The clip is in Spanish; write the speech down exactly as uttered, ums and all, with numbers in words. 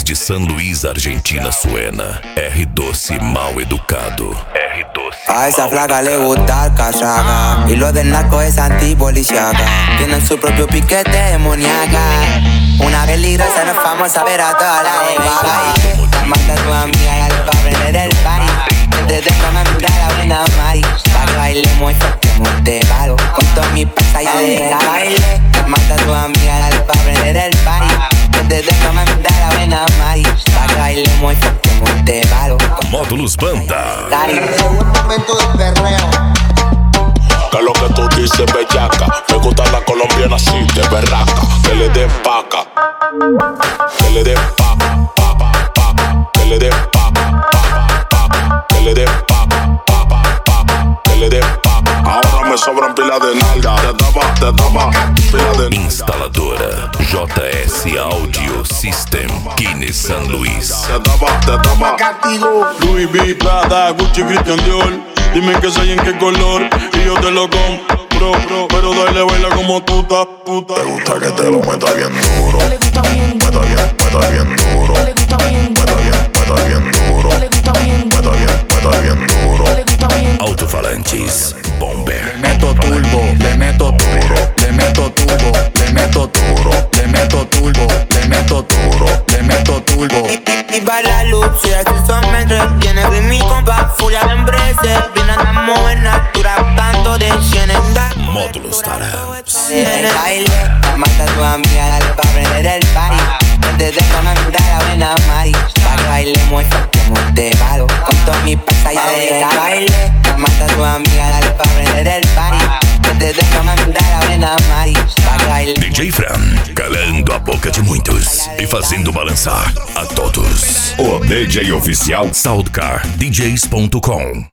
Desde San Luis, Argentina suena R Doce Mal Educado. R Doce. A esa flaca le gusta el cachaca y lo del narco es antipoliciaca. Tienen su propio piquete demoníaca. Una peligrosa, no es famosa, pero a toda la de vaga. Mata a tu amiga y al pa' prender el party. Te dejo mandar a buena Mari. Pa' que bailemos y fuckemos de palo. Con todos mis pasas ya de baile. Mata a tu amiga y al pa' prender el party. Te dejo mandar a buena Mari. Pa' que bailemos y fuckemos de palo. Módulos Banda. Llegó un momento de perreo. Que lo que tú dices, bellaca. Me gusta la colombiana así, de berraca. Que le den paca. Que le den pa, pa, pa, pa. Que le den pa, pa, pa, pa. Que le den pa, pa, pa, pa. Que le den pa. Ahora me sobran pila de nalga. Te daba, te daba pila de nalga. Instaladora J S Audio System, Guinness San Luis. Te daba, te daba. Castigo. Louis V, Prada, Gucci, Christian Dior. Dime qué soy, en qué color y yo te lo compro, bro. Pero dale, baila como tú estás, puta. Te gusta que te lo meta bien duro. Meta bien, meta bien duro. Meta bien, meta bien duro. Meta bien, meta bien duro. Altofalantes Bomber. Le meto turbo, le meto turbo, le meto turbo, le meto turbo, le meto turbo, le meto turbo, le meto turbo. Y para la luz, si así son me entretiene. Soy mi compa, furia de empresa. Vine a mover natura, tanto de cienes. Módulos Tarams. El baile, mata a tu amiga, dale pa' prender el party. Te dejo mandar a buena Mari. Pa' que bailemos y fuckemos de palo. Con todos mis pasas ya de baile. Mata a tu amiga, dale pa' prender el party. Te dejo mandar a buena Mari. Pa' que bailemos. D J Fran, calando a boca de muitos e fazendo balançar a todos. O D J oficial Soundcar D Js ponto com.